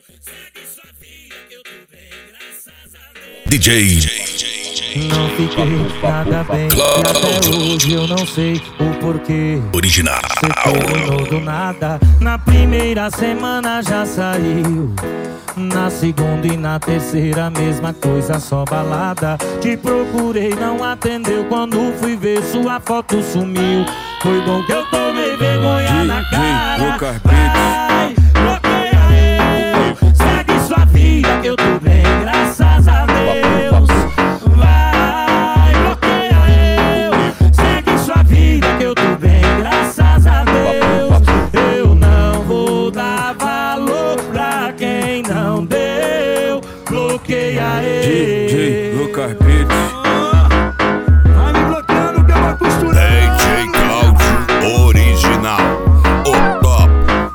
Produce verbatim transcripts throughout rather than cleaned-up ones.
D J Não fiquei nada bem e até hoje eu não sei o porquê. Original. Cê terminou do nada. Na primeira semana já saiu, na segunda e na terceira mesma coisa, só balada. Te procurei, não atendeu, quando fui ver sua foto sumiu. Foi bom que eu tomei vergonha na cara. Vai, bloqueia eu, segue sua vida que eu tô bem, graças a Deus. Vai, bloqueia eu, segue sua vida que eu tô bem, graças a Deus. Eu não vou dar valor pra quem não deu. Bloqueia eu. D J Lucas Beats. Vai me bloqueando que eu vou costurar. D J Cláudio Original, o top.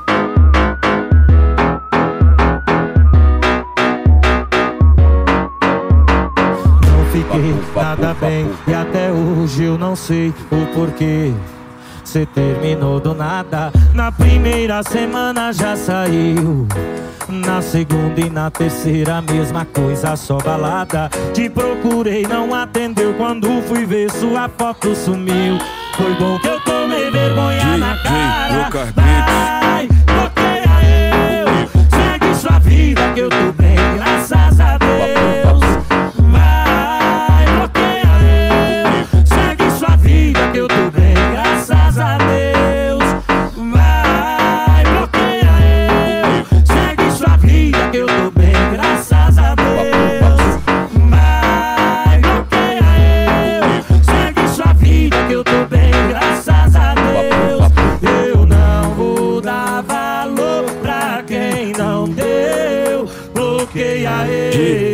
Não fiquei nada bem e até hoje eu não sei o porquê. Cê terminou do nada. Na primeira semana já saiu, na segunda e na terceira a mesma coisa, só balada. Te procurei, não atendeu, quando fui ver sua foto sumiu. Foi bom que eu tomei vergonha na cara. Vai, bloqueia eu, segue sua vida que eu tô bem, graças a Deus. Vai, bloqueia eu, segue sua vida que eu tô bem, graças a Deus. Vai, bloqueia eu, segue sua vida que eu tô bem, graças a Deus. Vai, bloqueia eu, segue sua vida que eu tô bem, graças a Deus. Eu não vou dar valor pra quem não deu. Bloqueia eu.